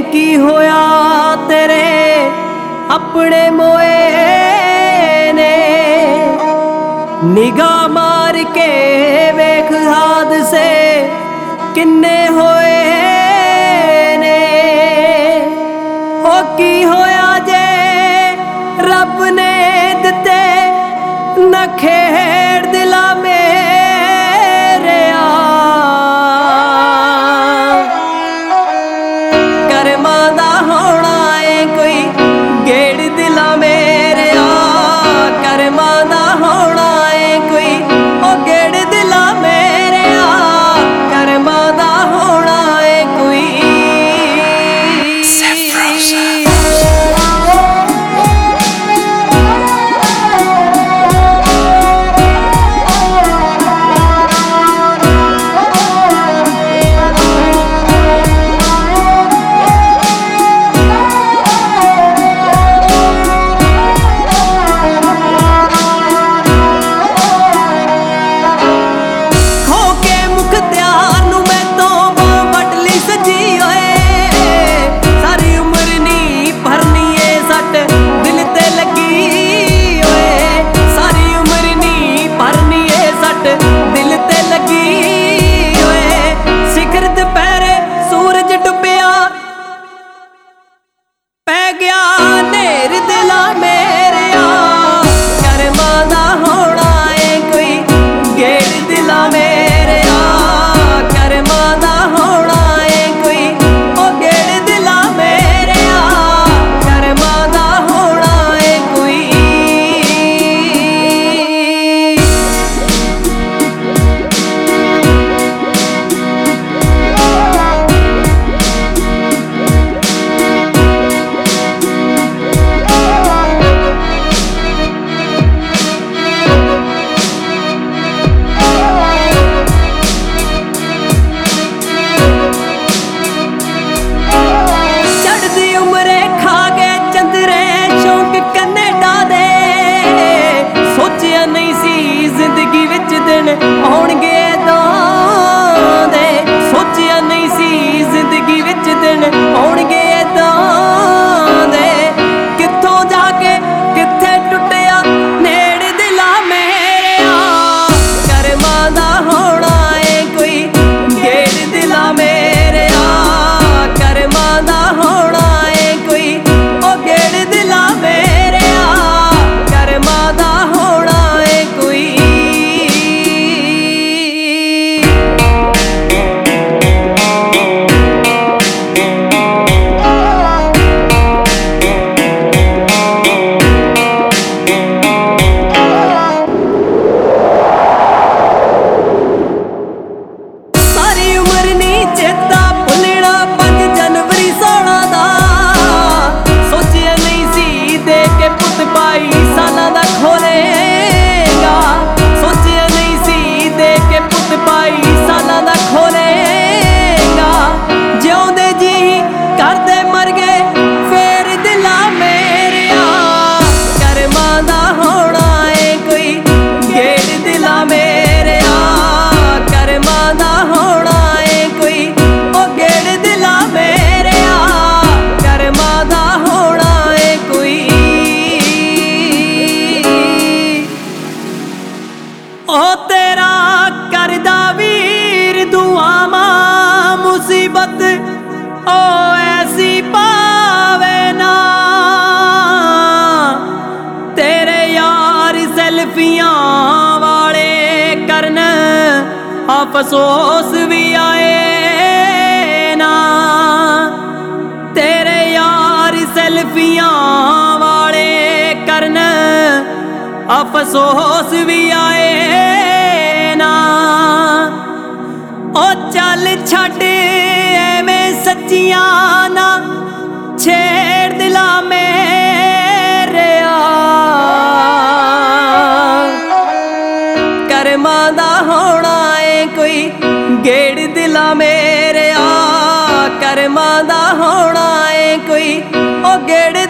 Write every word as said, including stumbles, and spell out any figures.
की होया तेरे अपने मोए ने। निगाह मार के वेख हादसे किन्ने होए ने। हो की होया जे रब ने दिते न खेड़ दिला मेरे आ। करमां दा होना है कोई गेड़ दिला मेरे आ। करमां दा होना है कोई ओ गेड़ दिला मेरे आ। करमां दा होना है कोई। ओ ऐसी पावे ना तेरे यार सेल्फियां वाले करन अफसोस भी आए ना। तेरे यार सेल्फियां वाले करन अफसोस भी आए ना। ओ चल छड़ एवें सच्चियां ना छेड़ दिला मेरे आ। करमां दा होना है कोई गेड़ दिला मेरे आ। करमां दा होना है कोई ओ गेड़